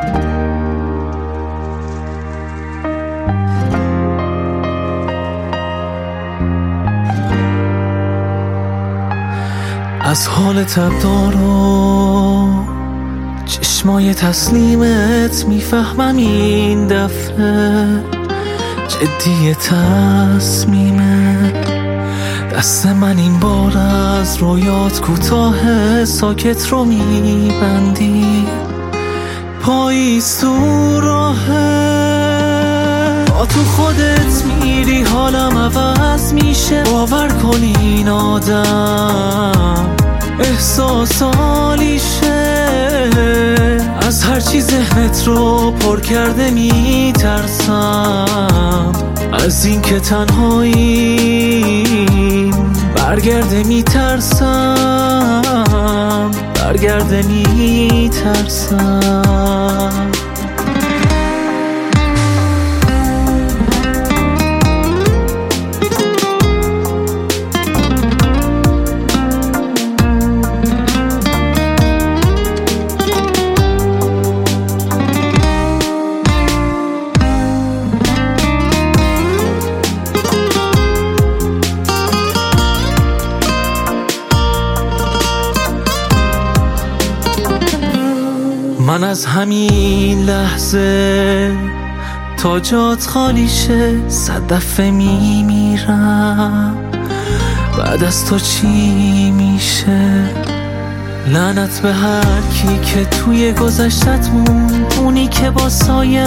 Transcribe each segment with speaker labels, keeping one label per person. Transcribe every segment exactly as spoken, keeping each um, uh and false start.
Speaker 1: از حال تبدار و چشمای تسلیمت میفهمم این دفعه جدی تصمیمه. دست من این بار از رویات کوتاه، ساکت رو میبندی، پاییز تو راهه. با تو خودت میری حالم عوض میشه، باور کن این آدم احساسالیشه. از هرچی ذهنت رو پر کرده میترسم، از این که تنهایی برگرده میترسم، برگرده میترسم. من از همین لحظه تا جات خالی شه صد دفعه میمیرم. بعد از تو چی میشه؟ لعنت به هر کی که توی گذشتت مون، اونی که با سایش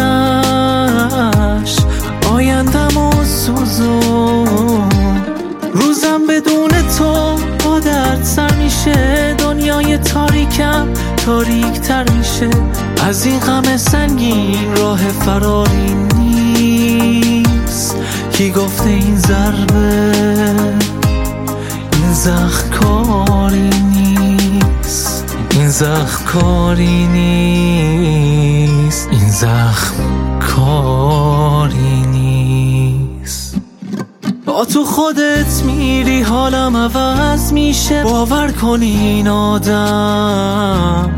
Speaker 1: آیندم و سوزون. روزم بدون تو با درد سر میشه، دنیای تاریکم تاریک تر میشه. از این غم سنگین راه فراری نیست. کی گفته این ضربه این زخم کاری نیست، این زخم کاری نیست، این زخم کاری نیست. با تو خودت میری حالم عوض میشه، باور کن این آدم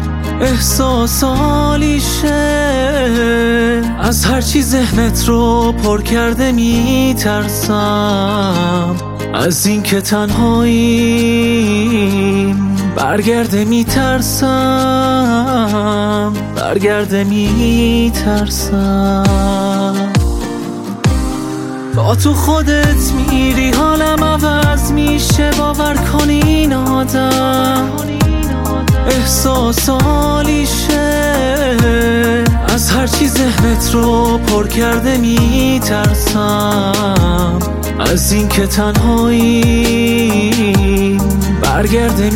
Speaker 1: احساسالیشه. از هرچی ذهنت رو پر کرده میترسم، از این که تنهایی برگرده میترسم، برگرده میترسم. با تو خودت میری حالم عوض میشه، باور کن این آدم احساسالیشه. از هرچی ذهنت رو پر کرده میترسم، از این که تنهایی برگرده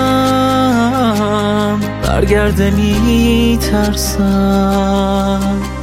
Speaker 1: میترسم، برگرده میترسم.